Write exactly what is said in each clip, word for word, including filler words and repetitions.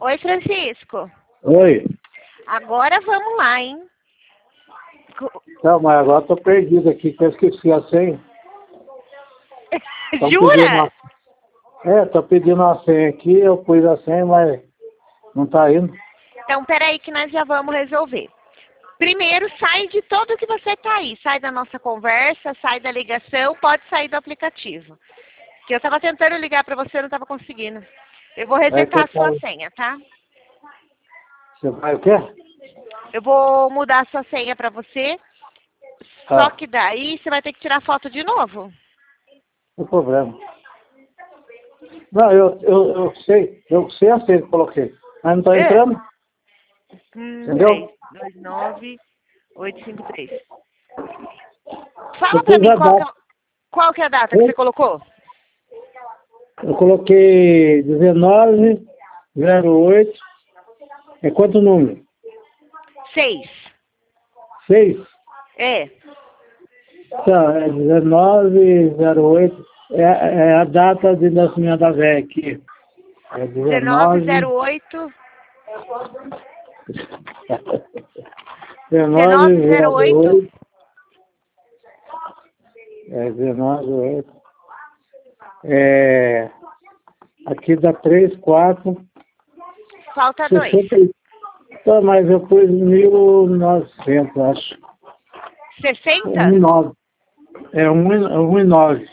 Oi, Francisco. Oi. Agora vamos lá, hein? Não, mas agora eu tô perdido aqui, que eu esqueci a senha. Tão Jura? pedindo... É, tô pedindo a senha aqui, eu pus a senha, mas não tá indo. Então, peraí que nós já vamos resolver. Primeiro, sai de tudo que você tá aí. Sai da nossa conversa, sai da ligação, pode sair do aplicativo. Que eu tava tentando ligar pra você, não tava conseguindo. Eu vou resetar a sua senha, tá? Você vai o quê? Eu vou mudar a sua senha pra você. Ah. Só que daí você vai ter que tirar foto de novo. Não tem problema. Não, eu, eu, eu sei, eu sei a senha que coloquei. Mas não tá É. entrando. Hum, Entendeu? três, dois, nove, oito, cinco, três. Fala Eu pra pus mim, a qual que, é, data. qual que é a data que você colocou? Eu coloquei dezenove zero oito. É quanto número? Seis. Seis? É. Tá, é dezenove zero oito. É, é a data de nascimento da velha aqui. É dezenove dezenove... zero oito. dezenove zero oito. É dezenove zero oito. É... Aqui dá três, quatro... Falta dois. sessenta... Tá, mas eu pus mil e novecentos, acho. sessenta? um e nove. É um e nove.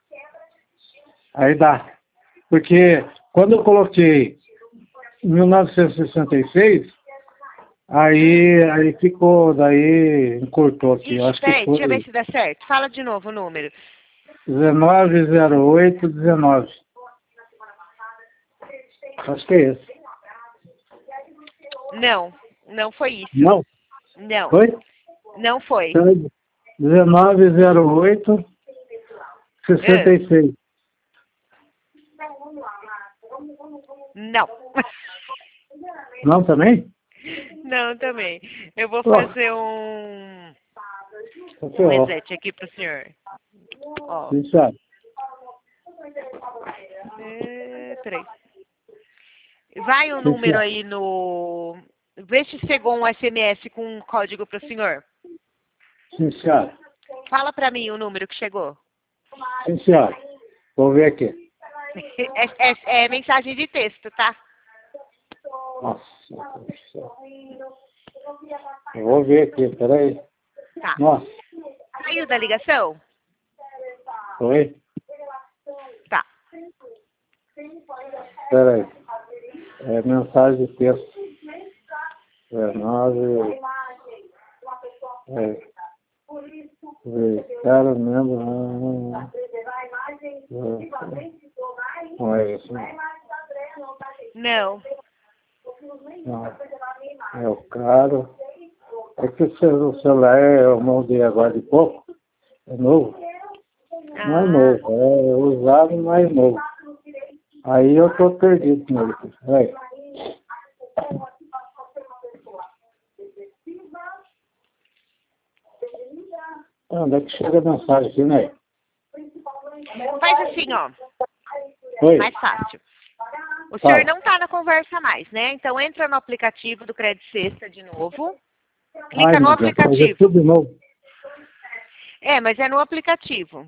Aí dá. Porque quando eu coloquei mil novecentos e sessenta e seis, aí, aí ficou, daí encurtou aqui. Eu Ixi, acho que peraí, foi deixa eu ver se dá certo. Fala de novo o número. dezenove zero oito dezenove. Acho que é esse. Não, não foi isso. Não? Não. Foi? Não foi. dezenove zero oito sessenta e seis. Não. Não também? Não, também. Eu vou Oh. fazer um, um reset aqui pro senhor. Ó. Sim, sabe. É, peraí. Vai o Sim, número senhora. aí no... Vê se chegou um S M S com um código pro senhor. Sim, senhora. Fala pra mim o número que chegou. Sim, senhora. Vou ver aqui. É, é, é mensagem de texto, tá? Nossa. Eu vou ver aqui, peraí. Tá. Nossa. Saiu da ligação? Oi? Tá. Peraí. É mensagem de texto. É nove. É. Cara, mesmo. Não é isso. Não. Não. É o caro. É que o celular eu moldei agora de pouco. É novo. Ah. Não é novo. É usado, mas é novo. Aí eu tô perdido com ele. Aí. Onde é que chega a mensagem aqui, né? Faz assim, ó. Oi. Mais fácil. O Fala. senhor não tá na conversa mais, né? Então entra no aplicativo do Crédito Sexta de novo. Clica Ai, no meu Deus, fazer aplicativo. tudo de novo. É, mas é no aplicativo.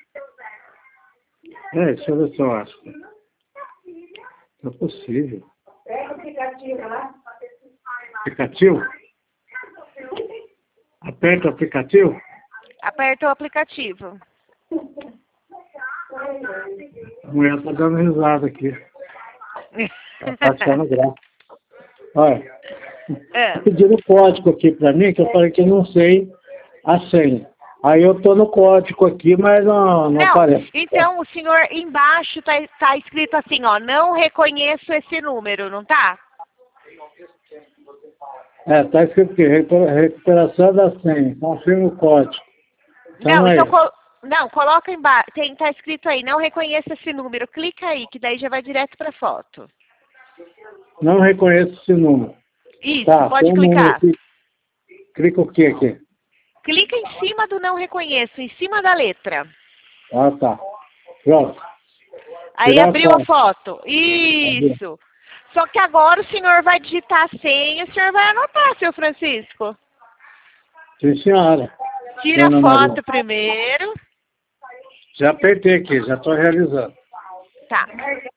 É, deixa eu ver se eu acho. Não é possível. Pega o aplicativo lá. Aplicativo? Aperta o aplicativo? Aperta o aplicativo. A mulher tá dando risada aqui. Ela tá achando graça. Olha, É. tá pedindo código aqui pra mim, que eu falei que eu não sei a senha. Aí eu tô no código aqui, mas não, não, Não, aparece. então o senhor embaixo tá, tá escrito assim, ó, não reconheço esse número, não tá? É, tá escrito aqui, recupera- recuperação da senha, confirma o código. Então Não, não é então esse. col não, coloca embaixo, tem, tá escrito aí, não reconheço esse número, clica aí, que daí já vai direto pra foto. Não reconheço esse número. Isso, Tá, pode tem um número clicar. aqui. Clica o que aqui? Clica em cima do não reconheço, em cima da letra. Ah, tá. Pronto. Aí Tirar a abriu a foto. foto. Isso. Só que agora o senhor vai digitar a senha, o senhor vai anotar, seu Francisco. Sim, senhora. Tira a Dona foto Maria. primeiro. Já apertei aqui, já estou realizando. Tá.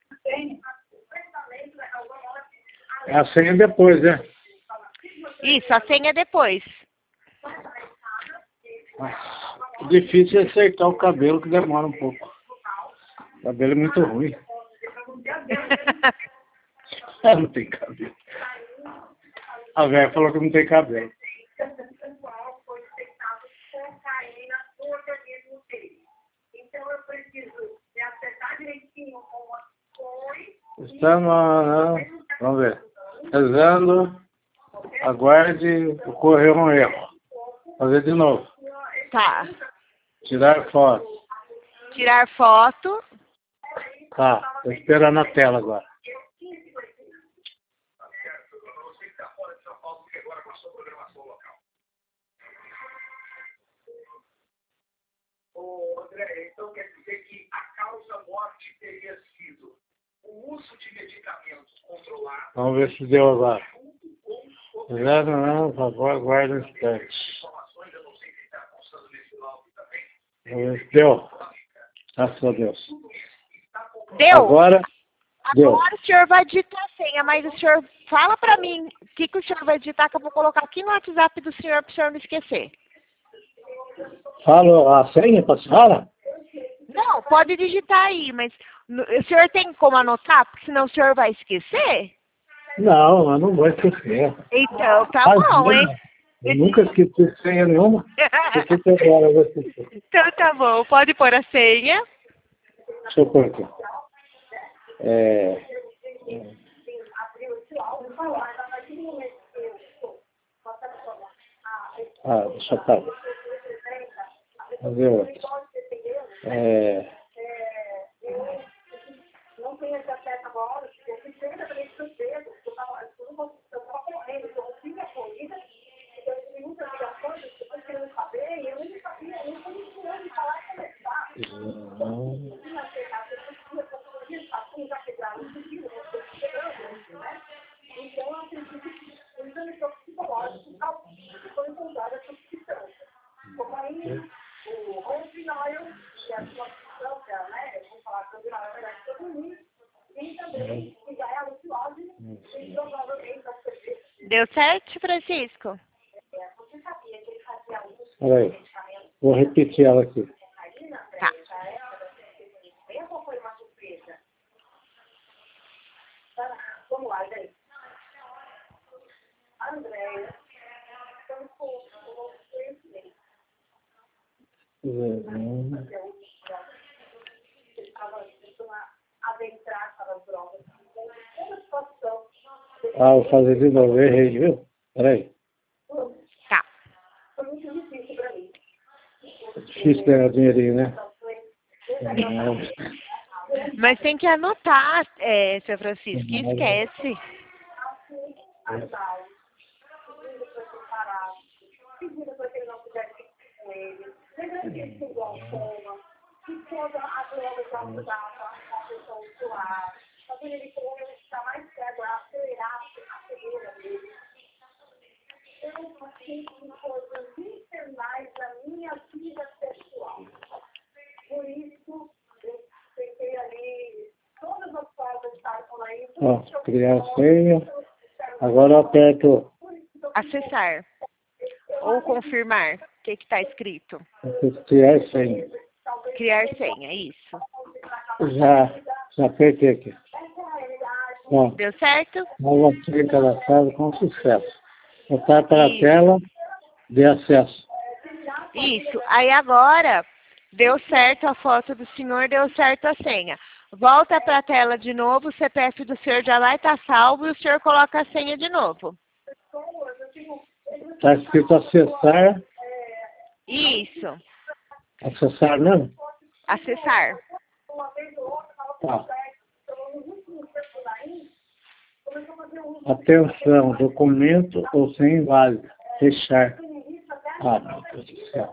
É a senha depois, né? Isso, a senha depois. O difícil é acertar o cabelo, que demora um pouco. O cabelo é muito ruim. Não tem cabelo. A velha falou que não tem cabelo. Estamos, vamos ver. Rezando, aguarde, ocorreu um erro. Fazer de novo. Tá. Tirar foto. Tirar foto. Tá, tô esperando a tela agora. Ô, André, então quer dizer que a causa morte teria sido o uso de medicamentos controlados. Vamos ver se deu agora. Já não, por favor, aguarde um instante. Vamos ver se deu. Graças a Deus. Deu? Agora, deu. Agora o senhor vai digitar a senha, mas o senhor fala pra mim o que, que o senhor vai digitar, que eu vou colocar aqui no WhatsApp do senhor pro senhor não esquecer. Falo a senha para a senhora? Não, pode digitar aí, mas no- o senhor tem como anotar, porque senão o senhor vai esquecer? Não, eu não vou esquecer. Então, tá Ah, bom, hein? Eu nunca esqueci senha nenhuma. Por que que agora eu vou esquecer? Então tá bom, pode pôr a senha. Deixa eu pôr aqui. É... Ah, deixa eu parar. Fazer outra. É... Não tem esse acesso agora, eu fui sempre para esse dedo, eu estava correndo, eu tinha corrida, eu tive muitas ligações, eu estou querendo saber, e eu não sabia, eu não sabia onde falar e conversar. Não. Eu tinha chegado, eu tinha assim, já quebrado, um pouquinho, eu estou esperando, né? Então, eu acredito que o exame psicológico foi encontrado essa substância. Como aí, o Ronfinóil, que é a substância, né? Vamos falar que o na verdade é ruim, e também, que já é a lucidose, e provavelmente a cerveja. Deu certo, Francisco? Você sabia que ele fazia alguns Peraí. Vou repetir ela aqui. Tá. Ou foi uma surpresa? Vamos lá, daí. Andréia, então, com conhecimento. Estava tentando adentrar para as drogas. Uma situação. Ah, vou fazer de novo. Errei, viu? Peraí. Tá. Foi muito difícil para mim. É difícil ganhar dinheirinho, né? Não. Mas tem que anotar, é, seu Francisco, que esquece. Ajudá-lo. Pedindo para se parar. Pedindo para que ele não pudesse ficar com ele. Lembrando que ele tem glaucoma. Que quando a droga já ajudava a pessoa a suar. Fazendo ele como ele está mais cego, a acelerar a cegueira dele. Eu passei por coisas infernais na minha vida pessoal. Por isso, eu tentei ali todas as formas de estar com a isso. Ó, criar a senha. Agora eu aperto. Acessar. Ou confirmar. O que que tá escrito? Criar a senha. Criar senha, isso. Já, já apertei aqui. Ó, Deu certo? nova senha cadastrada com sucesso. Voltar para a Isso. tela de acesso. Isso. Aí agora, deu certo a foto do senhor, deu certo a senha. Volta para a tela de novo, o C P F do senhor já vai estar salvo e o senhor coloca a senha de novo. Está escrito acessar. Isso. Acessar mesmo? Acessar. Tá. Atenção, documento ou sem inválido. Fechar. Ah, meu Deus do céu.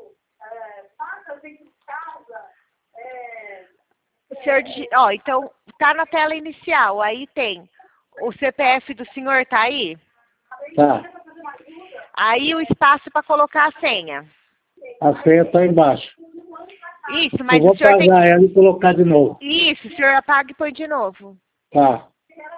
O senhor, digi- ó, então, tá na tela inicial, aí tem o C P F do senhor, tá aí? Tá. Aí o espaço para colocar a senha. A senha tá embaixo. Isso, mas Eu vou o senhor tem pagar que... ela e colocar de novo. Isso, o senhor apaga e põe de novo. Tá.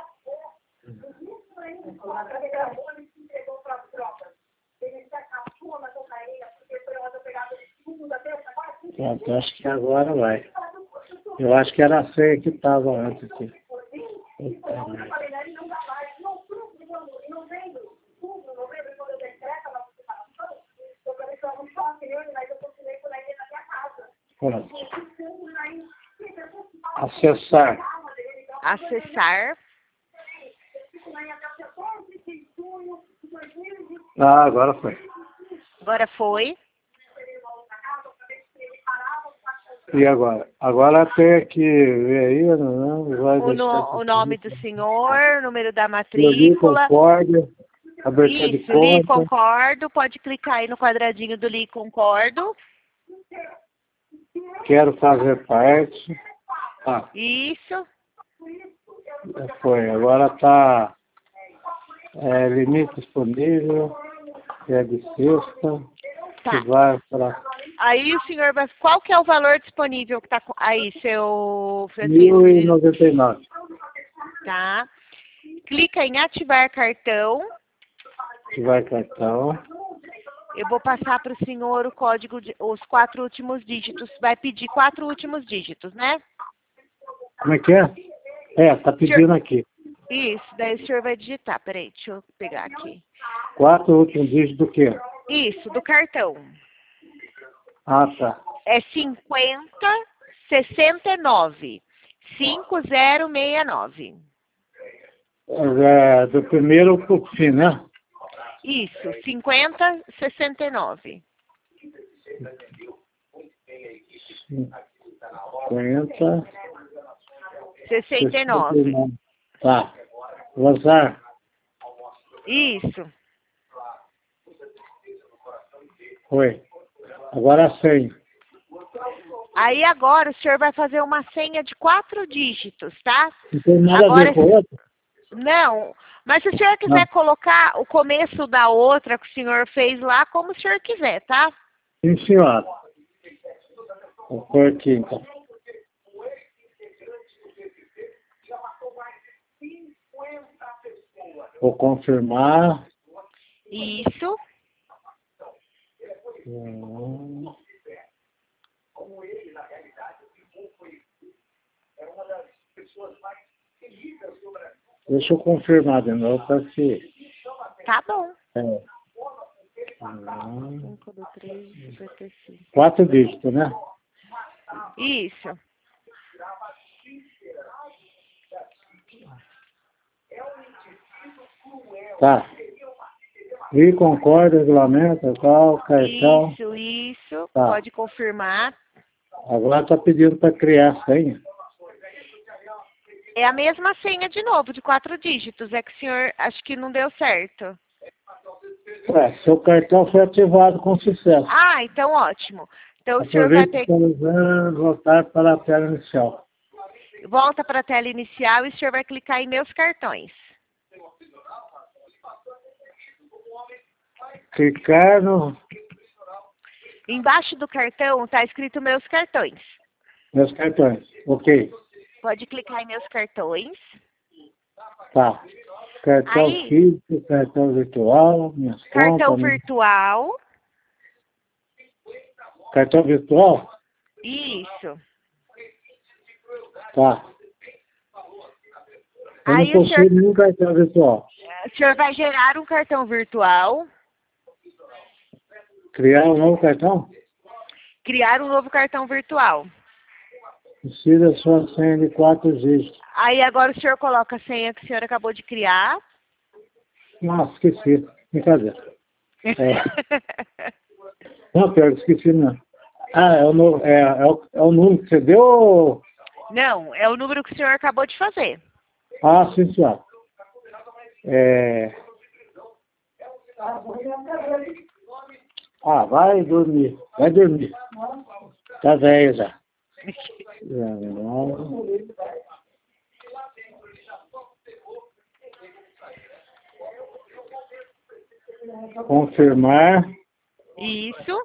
Pronto, acho que agora vai. Eu acho que era a senha que estava antes aqui. Pronto. Acessar. Acessar. Ah, agora foi. Agora foi. E agora? Agora tem que ver aí, não, vai O, deixar no, o nome do senhor, o número da Eu li, matrícula. concordo, abertura de Isso, li conta. concordo. Pode clicar aí no quadradinho do li concordo. Quero fazer parte. Ah, Isso. foi. Agora está é, limite disponível. É de sexta. Tá. Que vai para Aí o senhor vai... Qual que é o valor disponível que tá com- aí, seu mil e Francisco? noventa e nove. Tá. Clica em ativar cartão. Que vai cartão. Eu vou passar para o senhor o código, de, os quatro últimos dígitos. Vai pedir quatro últimos dígitos, né? Como é que é? É, tá pedindo aqui. Isso, daí o senhor vai digitar. Peraí, deixa eu pegar aqui. Quatro últimos dígitos do quê? Isso, do cartão. Ah, tá. É cinquenta, sessenta e nove. cinco zero seis nove. É, do primeiro pro fim, né? Isso, cinquenta, sessenta e nove. cinquenta, sessenta e nove. Tá. Avançar. Isso. Foi. Agora a senha. Aí agora o senhor vai fazer uma senha de quatro dígitos, tá? Não tem nada Agora, a ver com o outro? não, mas se o senhor quiser Não. colocar o começo da outra que o senhor fez lá, como o senhor quiser, tá? Sim, senhora. Vou pôr aqui, então. Vou confirmar. Isso. Hum. Deixa eu confirmar de novo para se... Tá bom. É. Hum. cinco do três, cinquenta e cinco. Quatro dígitos, né? Isso. Tá. E concorda, regulamento, tal, cartão. Isso, isso. Tá. Pode confirmar. Agora está pedindo para criar a senha. É a mesma senha de novo, de quatro dígitos. É que o senhor, acho que não deu certo. Ué, seu cartão foi ativado com sucesso. Ah, então ótimo. Então o senhor vai Aproveite pegar, para usar, voltar para a tela inicial. volta para a tela inicial e o senhor vai clicar em meus cartões. Clicar no Embaixo do cartão está escrito meus cartões. meus cartões. Ok. Pode clicar em meus cartões. Tá. Cartão Aí- físico, cartão virtual, minhas Cartão contas. né? virtual. Cartão virtual? Isso. Tá. Eu Aí não o senhor, possuo nenhum cartão virtual. o senhor vai gerar um cartão virtual. Criar um novo cartão? Criar um novo cartão virtual. Insira sua senha de quatro dígitos. Aí agora o senhor coloca a senha que o senhor acabou de criar. Nossa, esqueci. Brincadeira. É. Não, pior que esqueci não. Ah, é o, no, é, é, o, é o número que você deu? ou- Não, é o número que o senhor acabou de fazer. Ah, sim, senhor. É... Ah, vai dormir. Vai dormir. Tá velho já. confirmar, Isso,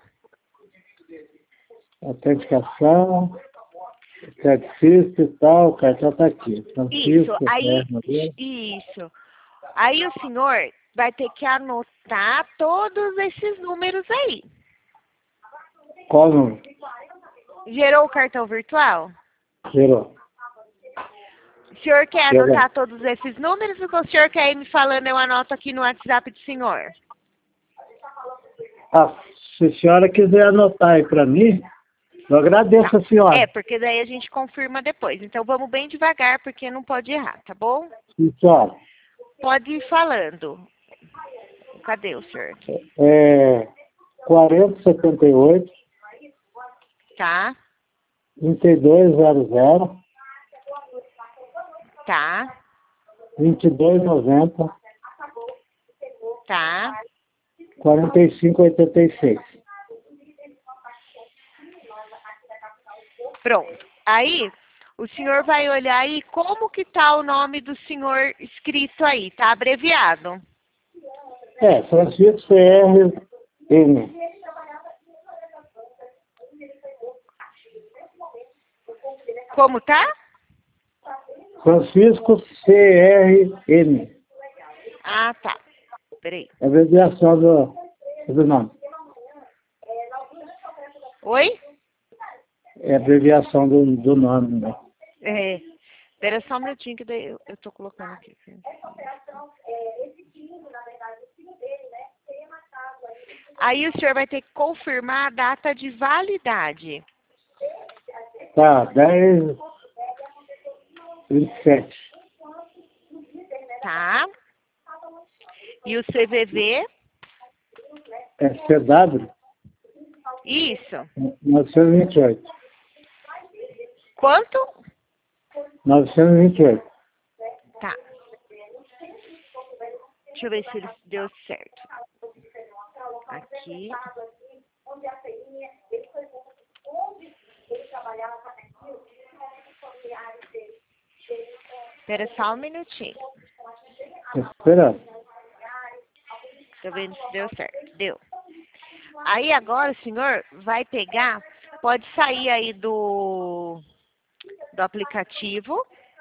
autenticação, esteticista e tal, o cartão está aqui. isso. Francisco, Aí, Ferreira. isso. Aí o senhor vai ter que anotar todos esses números aí. Qual o número? Gerou o cartão virtual? Gerou. O senhor quer Gerou. anotar todos esses números ou o senhor quer ir me falando, eu anoto aqui no WhatsApp do senhor? Ah, se a senhora quiser anotar aí para mim, eu agradeço a senhora. É, porque daí a gente confirma depois. Então vamos bem devagar, porque não pode errar, tá bom? Sim, senhora. Pode ir falando. Cadê o senhor? É quarenta setenta e oito, Tá, trinta e dois zero zero, tá, vinte e dois noventa, tá. quarenta e cinco oitenta e seis. Pronto. Aí, o senhor vai olhar aí como que tá o nome do senhor escrito aí, tá abreviado. É, Francisco C R N. Como tá? Francisco C R N. Ah, tá. Peraí. É a abreviação do, do nome. Oi? É a abreviação do, do nome, né? É. Espera só um minutinho que daí eu, eu tô colocando aqui. Aí o senhor vai ter que confirmar a data de validade. Tá, dez, vinte e sete. Tá? E o C V V? É C W Isso. novecentos e vinte e oito. Quanto? novecentos e vinte e oito. Tá. Deixa eu ver se ele deu certo. Aqui. Espera só um minutinho. Tô esperando. Tô vendo se deu certo. Deu. Aí agora o senhor vai pegar, pode sair aí do, do aplicativo.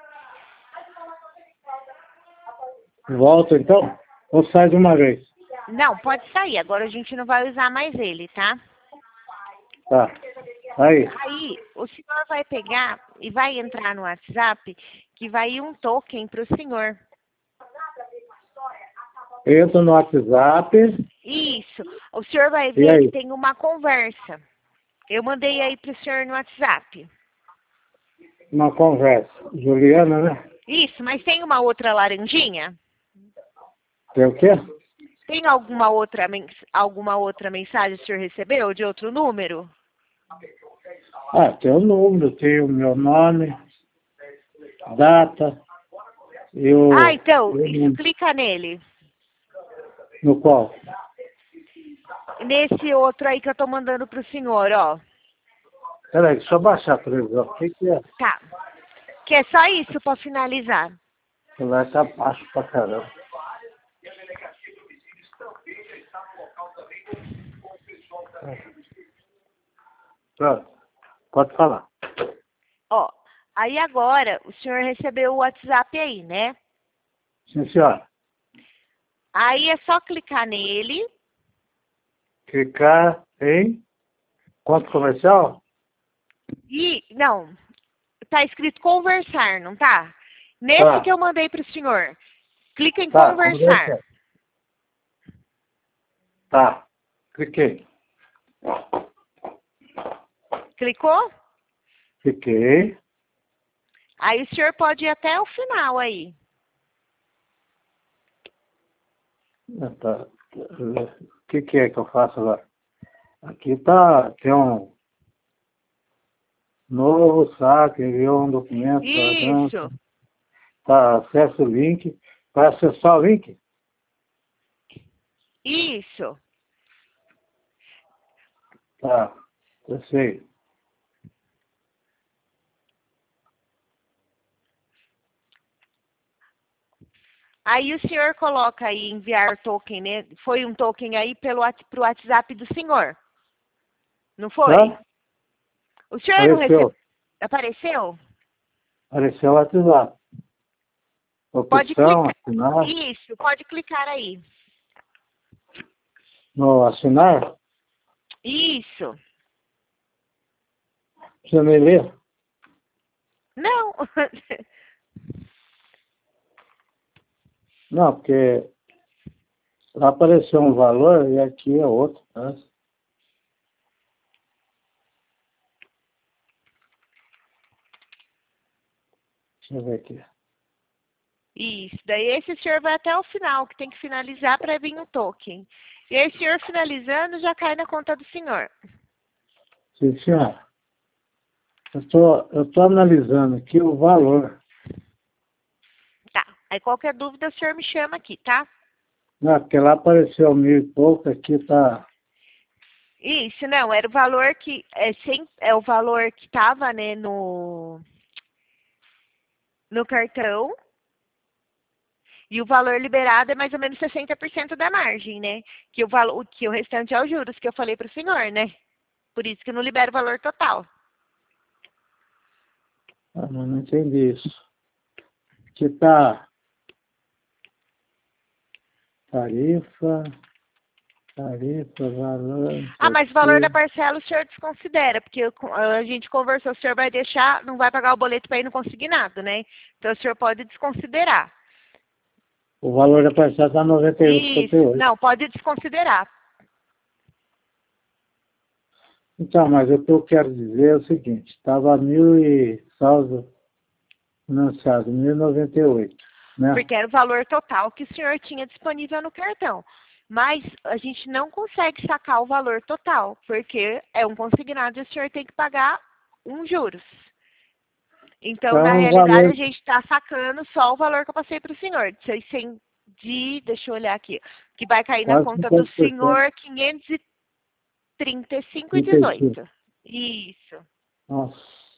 Volta então? Ou sai de uma vez? Não, pode sair. Agora a gente não vai usar mais ele, tá? Tá. Aí. Aí o senhor vai pegar e vai entrar no WhatsApp que vai ir um token para o senhor. Entro no WhatsApp. Isso. O senhor vai E ver aí? que tem uma conversa. Eu mandei aí para o senhor no WhatsApp. Uma conversa. Juliana, né? Isso, mas tem uma outra laranjinha? Tem o quê? Tem alguma outra, mens alguma outra mensagem que o senhor recebeu de outro número? Ah, tem o número, tem o meu nome, data, e o... Ah, então, e o isso, número. clica nele. No qual? Nesse outro aí que eu tô mandando pro senhor, ó. Peraí, deixa eu baixar a televisão. O que que é? Tá. Que é só isso pra finalizar. O celular tá baixo pra caramba. Pronto, pode falar. Ó, aí agora o senhor recebeu o WhatsApp aí, né? Sim, senhora. Aí é só clicar nele. Clicar em conta comercial? E, não, tá escrito conversar, não tá? Nesse Tá. que eu mandei pro senhor. Clica em Tá, conversar. conversar. Tá, cliquei. Clicou? Cliquei. Aí o senhor pode ir até o final aí. Ah, tá. O que que é que eu faço agora? Aqui tá, tem um novo saque, enviou um documento. Isso. Tá, acessa o link. Vai acessar o link? Isso. Tá, eu sei. Aí o senhor coloca aí enviar token, né? Foi um token aí pelo pro WhatsApp do senhor. Não foi? Tá? O senhor não Apareceu. recebeu? Apareceu? Apareceu o WhatsApp. Pode Opção, clicar. assinar. Isso, pode clicar aí. No assinar, Isso. precisa me ler. Não. Não, porque lá apareceu um valor e aqui é outro. Tá? Deixa eu ver aqui. Isso. Daí esse senhor vai até o final, que tem que finalizar para vir o token. E aí o senhor finalizando já cai na conta do senhor. Sim, senhora. Eu estou eu tô analisando aqui o valor. Tá. Aí qualquer dúvida o senhor me chama aqui, tá? Não, porque lá apareceu mil e pouco, aqui tá. Isso, não, era o valor que é, sem, é o valor que estava, né, no no cartão. E o valor liberado é mais ou menos sessenta por cento da margem, né? Que o valor, que o restante é os juros que eu falei para o senhor, né? Por isso que eu não libero o valor total. Ah, não, não entendi isso. Aqui tá tarifa, tarifa, valor. Não Ah, sei o mas o valor da quê. parcela o senhor desconsidera, porque eu- a gente conversou, o senhor vai deixar, não vai pagar o boleto para ir no consignado, né? Então o senhor pode desconsiderar. O valor da parcela está noventa e um vírgula cinquenta e Isso, oito. não, pode desconsiderar. Então, mas o que eu quero dizer é o seguinte, estava mil e saldo financiado, mil e noventa e oito, né? Porque era o valor total que o senhor tinha disponível no cartão. Mas a gente não consegue sacar o valor total, porque é um consignado e o senhor tem que pagar um juros. Então, na Então, o realidade, a valor, gente está sacando só o valor que eu passei para o senhor. De, seiscentos de, deixa eu olhar aqui, que vai cair na quase conta do cinquenta por cento. senhor quinhentos e trinta e cinco e trinta e cinco. dezoito. Isso. Nossa,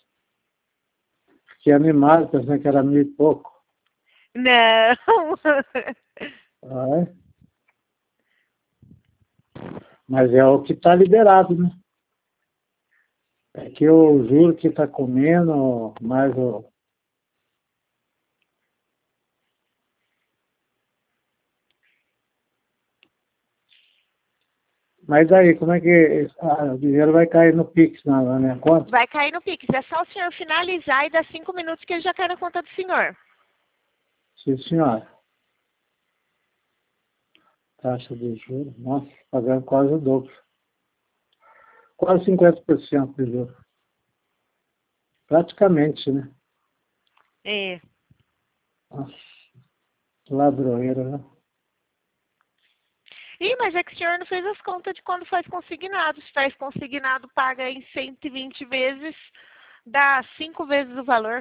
que animado, pensando que era mil e pouco. Não. Ah, é? Mas é o que está liberado, né? É que eu juro que está comendo, mais o... Mas aí, como é que ah, o dinheiro vai cair no Pix na, na minha conta? Vai cair no Pix. É só o senhor finalizar e dar cinco minutos que ele já cai na conta do senhor. Sim, senhora. Taxa de juros, nossa, pagando quase o dobro. Quase cinquenta por cento de juros. Praticamente, né? É. Nossa, ladroeira, né? Ih, mas é que o senhor não fez as contas de quando faz consignado. Se faz consignado, paga em cento e vinte vezes, dá cinco vezes o valor.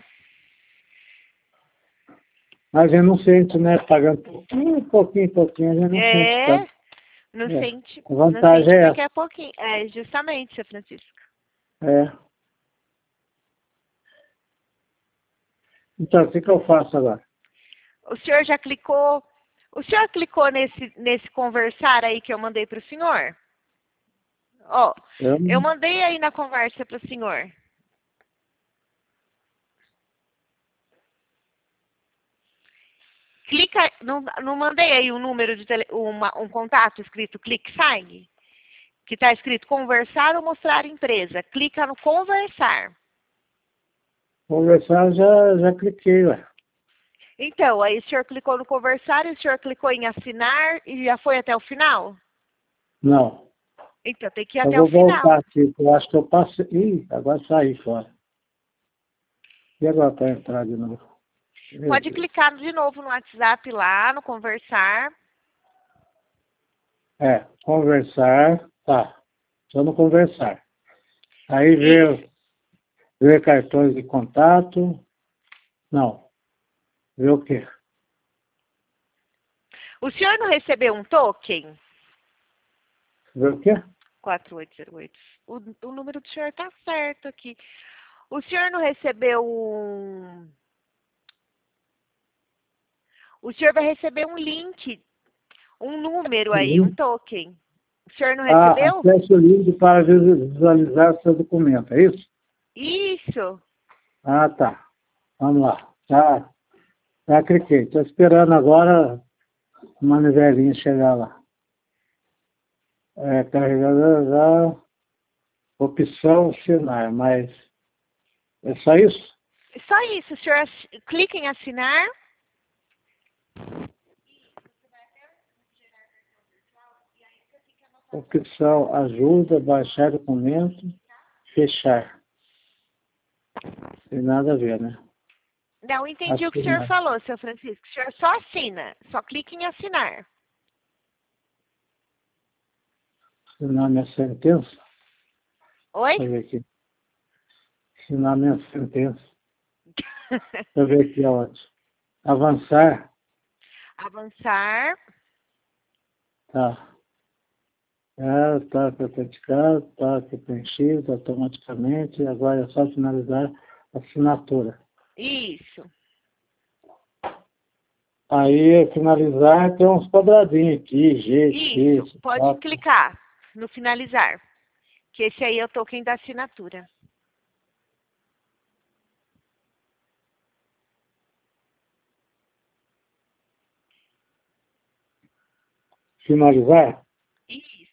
Mas eu não sente, né? Pagando pouquinho, pouquinho, pouquinho, a gente não sente É, tanto. não É. sente, A não vantagem sente é porque essa. é pouquinho. É, justamente, seu Francisco. É. Então, o que, que eu faço agora? O senhor já clicou, o senhor clicou nesse, nesse conversar aí que eu mandei para o senhor? Ó, Eu, eu mandei aí na conversa para o senhor. Clica, não, não mandei aí um número de tele, uma, um contato escrito clique sign? Que está escrito conversar ou mostrar empresa. Clica no conversar. conversar, já, já cliquei, ué. Então, aí o senhor clicou no conversar e o senhor clicou em assinar e já foi até o final? Não. Então, tem que ir Eu até o vou final. voltar aqui, porque eu acho que eu passei. Ih, agora saí fora. E agora para entrar de novo? Meu Pode Deus. clicar de novo no WhatsApp lá, no conversar. É, conversar, tá. Só no conversar. Aí Isso. ver, ver cartões de contato. Não. Ver o quê? O senhor não recebeu um token? Ver o quê? quatro oito zero oito. O, o número do senhor tá certo aqui. O senhor não recebeu um... O senhor vai receber um link, um número aí, um token. O senhor não Ah, recebeu? acesse o link para visualizar seu documento, é isso? Isso. Ah, tá. Vamos lá. Já, já cliquei. Estou esperando agora o manivelinho chegar lá. É, carregador já. Opção assinar, mas é só isso? Só isso. O senhor ass- clica em assinar. Opção ajuda, baixar documento, fechar. Tem nada a ver, né? Não entendi o que o senhor Assinar. falou, seu Francisco. O senhor só assina. Só clica em assinar. Assinar minha sentença. Oi? Deixa eu ver aqui. Assinar minha sentença. Deixa eu ver aqui aonde. Avançar. Avançar. Tá. É, tá autenticado, tá aqui preenchido automaticamente. Agora é só finalizar a assinatura. Isso. Aí, finalizar, tem uns quadradinhos aqui, G, Isso. X, Pode quatro. clicar no finalizar. Que esse aí é o token da assinatura. Finalizar? Isso.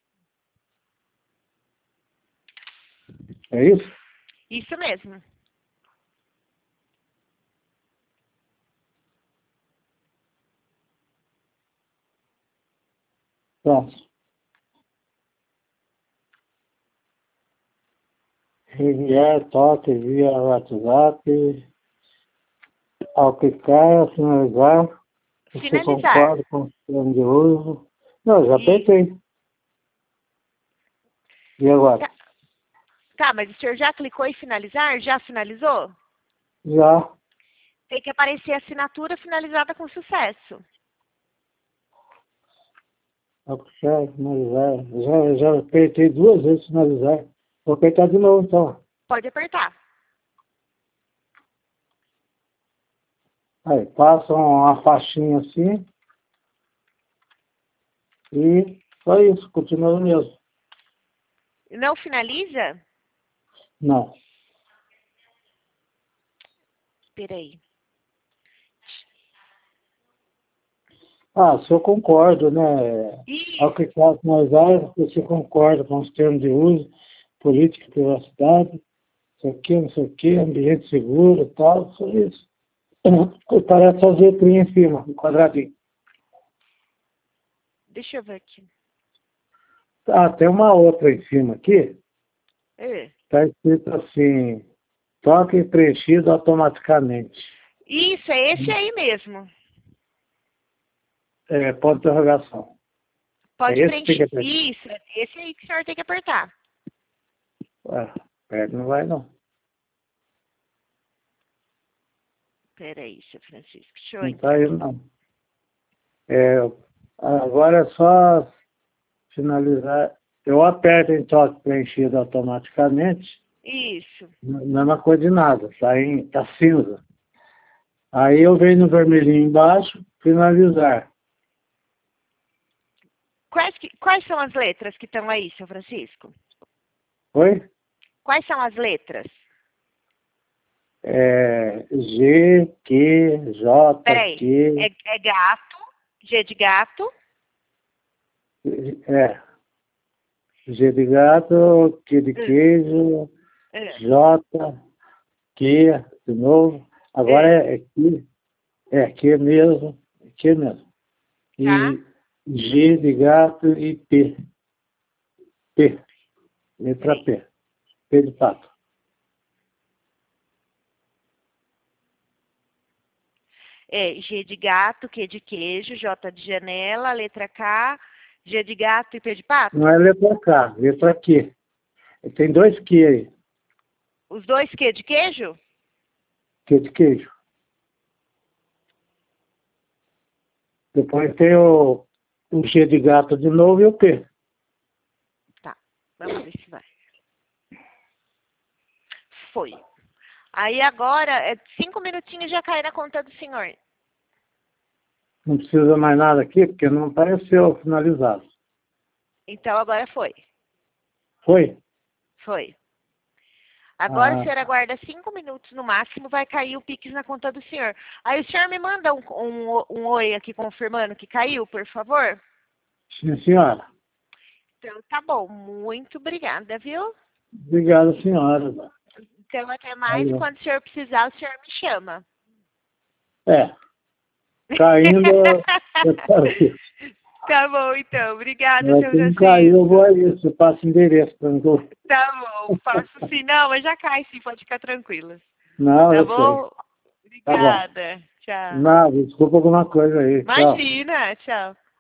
É isso? Isso mesmo. Pronto. Enviar toque via WhatsApp. Ao clicar, finalizar. Você Finalizar. concorda com o termo de uso? Não, já Isso. apertei. E agora? Tá. Tá, mas o senhor já clicou em finalizar? Já finalizou? Já. Tem que aparecer assinatura finalizada com sucesso. Ao clicar, finalizar. Já, já apertei duas vezes finalizar. Vou apertar de novo, então. Pode apertar. Aí, passa uma faixinha assim. E só isso, continua o mesmo. Não finaliza? Não. Peraí. Ah, se eu concordo, né? Isso. Ao clicar finalizar, você concorda com os termos de uso, política de privacidade, isso aqui, não sei o quê, ambiente seguro e tal, só isso. Parece as letrinhas em cima, um quadradinho. Deixa eu ver aqui. Ah, tem uma outra em cima aqui, É. está escrito assim, toque preenchido automaticamente. Isso, é esse aí mesmo. É, ponto de interrogação. Pode É esse que tem que preencher. apertar. Isso, é esse aí que o senhor tem que apertar. Ah, perto não vai não. Peraí, seu Francisco. Deixa eu Não entrar está aqui. aí não. É, agora é só finalizar. Eu aperto em toque preenchido automaticamente, Isso. mesma coisa de nada, tá, em, tá cinza. Aí eu venho no vermelhinho embaixo, finalizar. Quais, que- quais são as letras que estão aí, seu Francisco? Oi? Quais são as letras? É, G, Q, J, Peraí. Q, É, é gato. G de gato. é, G de gato, Q de Hum. queijo, É. J, Q, de novo. Agora é, é Q, é Q mesmo, é Q mesmo. Tá? E G de gato e P. P, letra Peraí. P. P de pato. É G de gato, Q de queijo, J de janela, letra K, G de gato e P de pato? Não é letra K, letra Q. Tem dois Q aí. Os dois Q de queijo? Q de queijo. Depois tem o, o G de gato de novo e o P. Tá. Vamos ver se vai. Foi. Aí agora, é cinco minutinhos já cai na conta do senhor. Não precisa mais nada aqui, porque não apareceu finalizado. Então agora foi. Foi? Foi. Agora Ah. o senhor aguarda cinco minutos no máximo, vai cair o Pix na conta do senhor. Aí o senhor me manda um, um, um oi aqui confirmando que caiu, por favor? Sim, senhora. Então tá bom, muito obrigada, viu? Obrigado, senhora. Então até mais, Aí, quando o senhor precisar, o senhor me chama. é. Caindo, eu caiu. Tá bom, então. Obrigada, Mas seu se não Jacinto. caiu, eu vou aí. Você passa o endereço para mim. Tá bom, faço sim. Não, mas já cai sim, pode ficar tranquila. Não, Tá eu bom? sei. Tá bom. Obrigada. Tchau. Nada, desculpa alguma coisa aí. Tchau. Imagina, tchau.